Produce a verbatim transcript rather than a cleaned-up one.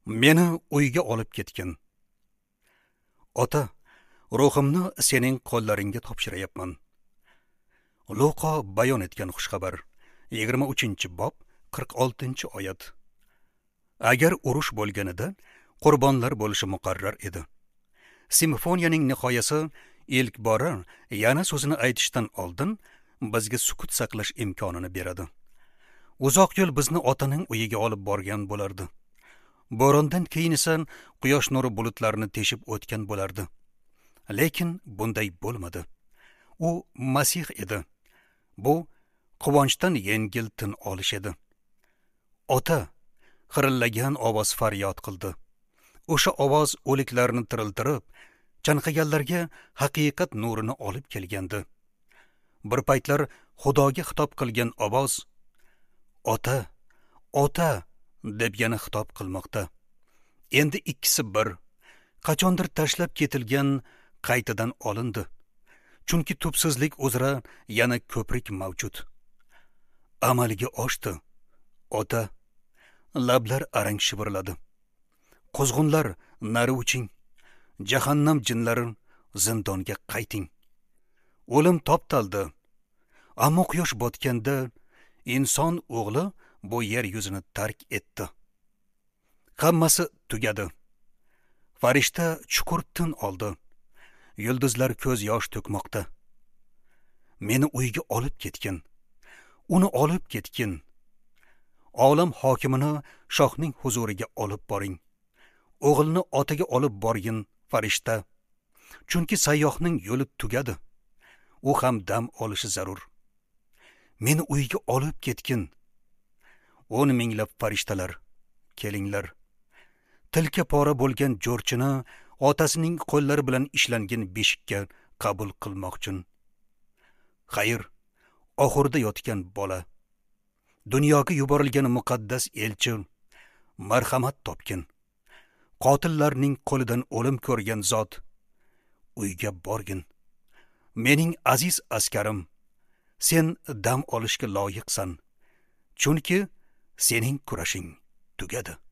Meni uyga olib ketgin. Ota, ruhimni sening qo'llaringga topshirayapman. Luqo bayon etgan xushxabar. yigirma uchinchi bob, qirq oltinchi oyat. Agar urush bo'lganida qurbonlar bo'lishi muqarrar edi. Simfoniyaning nihoyasi ilk bora yana so'zini aytishdan oldin bizga sukut saqlash imkonini beradi. Uzoq yo'l bizni otaning uyiga olib borgan bo'lardi. Bo'rondan keyin esa quyosh nuri bulutlarni teshib o'tgan bo'lardi. Lekin bunday bo'lmadi. U Masih edi. Bu quvonchdan yengil tin olish edi. Ota xirillagan ovoz faryod qildi. O'sha ovoz o'liklarni tiriltirib, chanqaganlarga haqiqat nurini olib kelgandi. Bir paytlar Xudoga xitob qilgan ovoz Ota, Ota deb yana xitob qilmoqda. Endi ikkisi bir, qachondir tashlab ketilgan qaytadan olindi. Chunki tubsizlik uzra yana ko'prik mavjud. Amaliga oshdi. Ota, lablar arang shivirladi. Quzg'unlar nari uching, jahannam jinlari zindonga qayting. O'lim toptaldi. Ammo quyosh botganda inson o'g'li bu yer yuzini tark etdi. Hammasi tugadi. Farishta chuqur tin oldi. Yulduzlar ko'z yosh to'kmoqda. Meni uyga olib ketgin. Uni olib ketgin. Olam hokimini shohning huzuriga olib boring. O'g'ilni otaga olib borgin, farishta. Chunki sayyohning yo'li tugadi. U ham dam olishi zarur. Meni uyga olib ketgin. o'n minglab farishtalar, kelinglar. Tilka pora bo'lgan jo'rchini otasining qo'llari bilan ishlangan beshikka qabul qilmoqchin. Xayr, oxurda yotgan bola, dunyoga yuborilgan muqaddas elchi, marhamat topgin. Qotillarning qo'lidan o'lim ko'rgan zot, uyga borgin. Mening aziz askarim, sen dam olishga loyiqsan. Chunki sening kurashing tugadi.